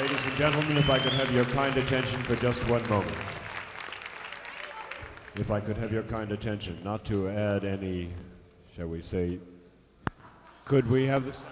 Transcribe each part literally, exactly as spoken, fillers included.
Ladies and gentlemen, if I could have your kind attention for just one moment. If I could have your kind attention, not to add any, shall we say, could we have this?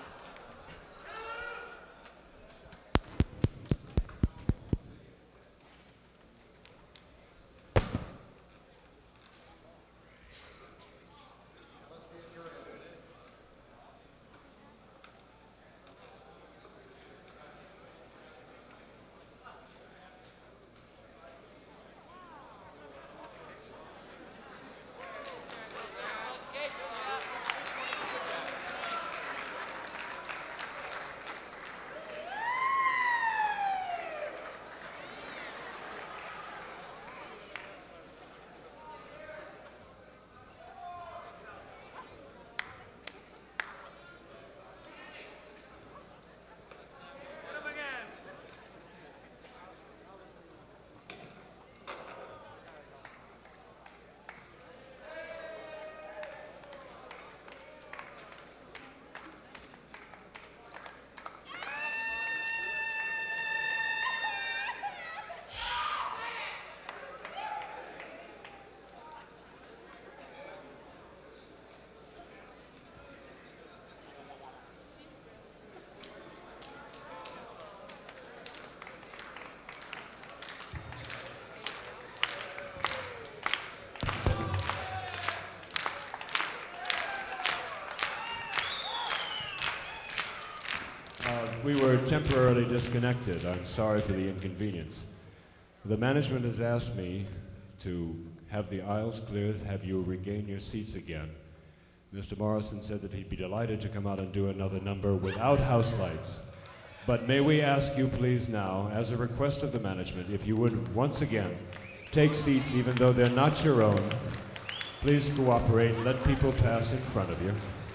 We were temporarily disconnected. I'm sorry for the inconvenience. The management has asked me to have the aisles cleared, have you regain your seats again. Mister Morrison said that he'd be delighted to come out and do another number without house lights. But may we ask you please now, as a request of the management, if you would once again take seats even though they're not your own. Please cooperate and let people pass in front of you.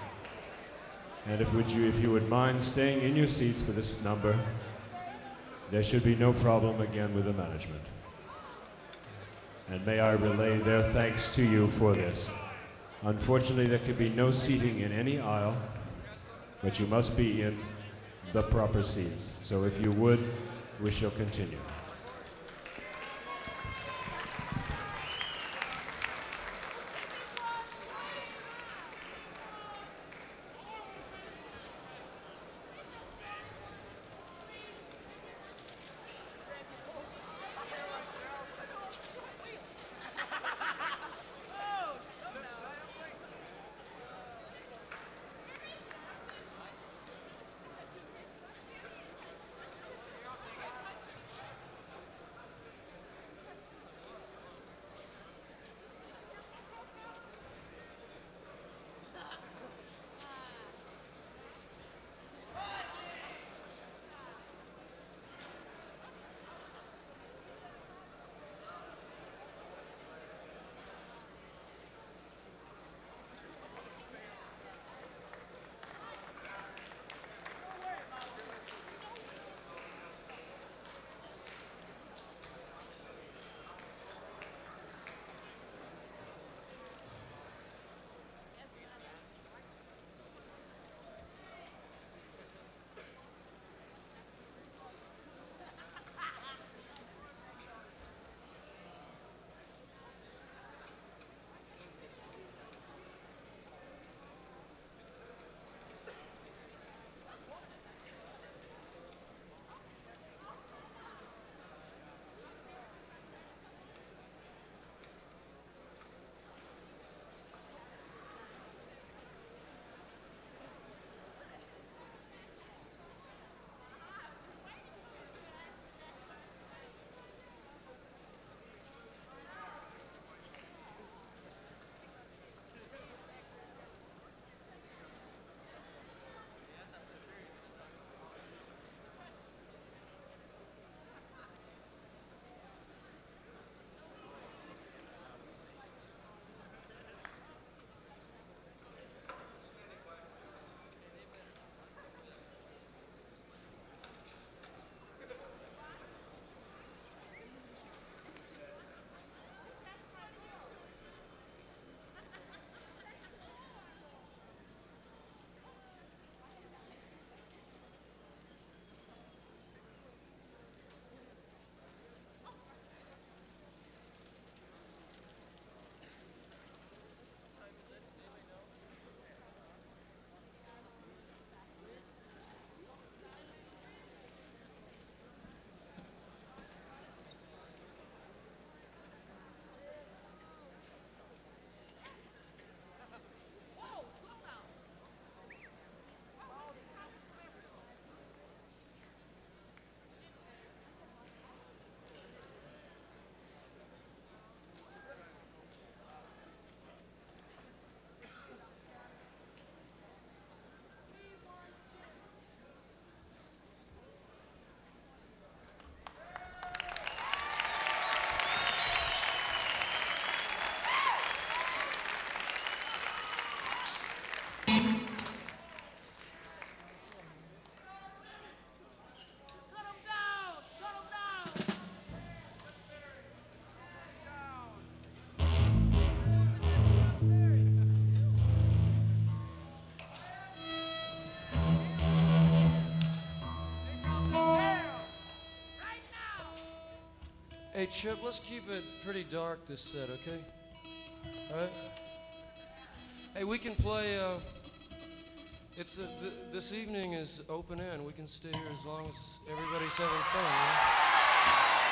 And if, would you, if you would mind staying in your seats for this number, there should be no problem again with the management. And may I relay their thanks to you for this. Unfortunately, there could be no seating in any aisle, but you must be in the proper seats. So if you would, we shall continue. Hey, Chip, let's keep it pretty dark this set, okay? All right? Hey, we can play, uh, it's, a, th this evening is open end. We can stay here as long as everybody's having fun, right?